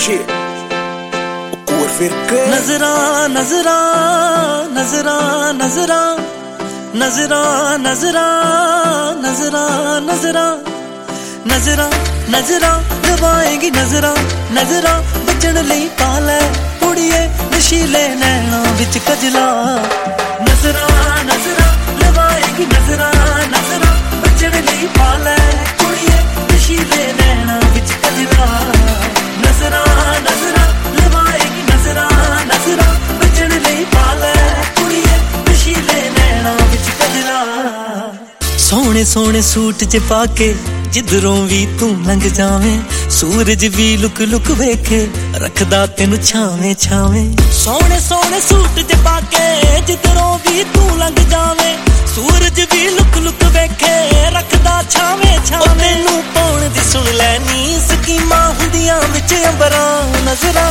नजरा नजरा नजरा नजरा नजरा नजरा नजरा नजरा नजरा नजरा लवाएगी नजरा नजरा बचन लई पाले कुड़िए नशीले नैना विच कजला नजरा नजरा लवाएगी नजरा नजरा बचन लई पाले कुड़िए नशीले नैना विच कजला नजरा नजरा लवाएगी नजरा नजरा बचन लई पाले कुड़िए नशीले नैना विच कजला सोहणे सोहणे सूट च पाके जिधरों भी तू लंघ जावे सूरज भी लुक लुक वेखे रखदा तेनु छावे छावे सोहणे सोहणे सूट च पाके जिधरों भी तू लंघ जावे सूरज भी लुक लुक वेखे रखदा छावे छावे तेनु पाउण दी सुन लैनी स्कीमां हुंदियां विच अंबरां नजरा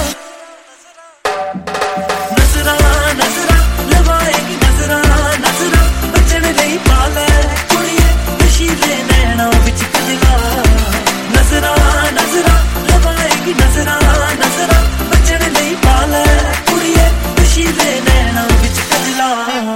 नजरा नजरा लवाएगी नजरा नजरा बचन लई पाले कुड़िए नशीले नैना विच नजरा नजरा लवाएगी नजरा नजरा बचन लई पाले कुड़िए नशीले नैना विच कजला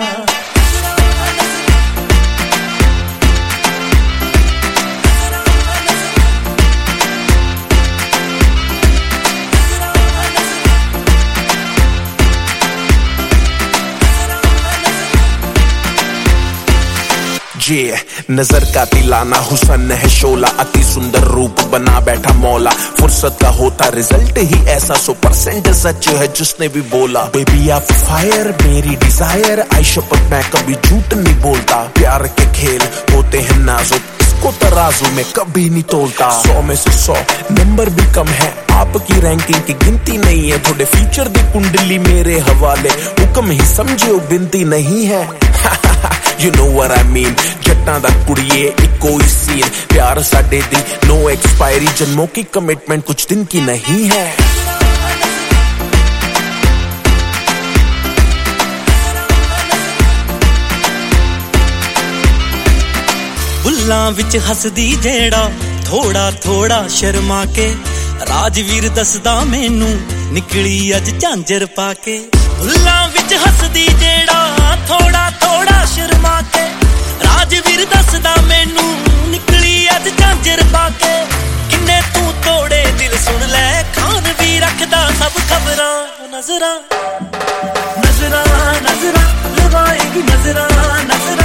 नजर का तिलाना हुसन है शोला अति सुंदर रूप बना बैठा मौला फुर्सत का होता रिजल्ट ही ऐसा 100% सच है जिसने भी बोला बेबी आप फायर मेरी डिजायर आई शपथ मैं कभी झूठ नहीं बोलता प्यार के खेल होते हैं नाजुक इसको तराजू में कभी नहीं तोलता 100 में से 100 नंबर भी कम है आपकी रैंकिंग की गिनती नहीं है थोड़े फ्यूचर दी कुंडली मेरे हवाले हुक्म ही समझो गिनती नहीं है You know what I mean जट्टां दा कुड़िए इको ही सीन प्यार साडे दी नो एक्सपायरी जन्मों की कमिटमेंट कुछ दिन की नहीं है बुल्लां विच हसदी जेड़ा थोड़ा थोड़ा शर्मा के राजवीर दसदा मैनू निकली अज झांजर पाके बुल्लां विच हसदी जेड़ा थोड़ा थोड़ा शर्मा के राजवीर दसदा मैनू निकली अज झांजर पाके किन्ने तू तोड़े दिल सुन ले खान भी रखदा सब खबरां नजरा नजरा नजरा लवाएगी नजरा नजरा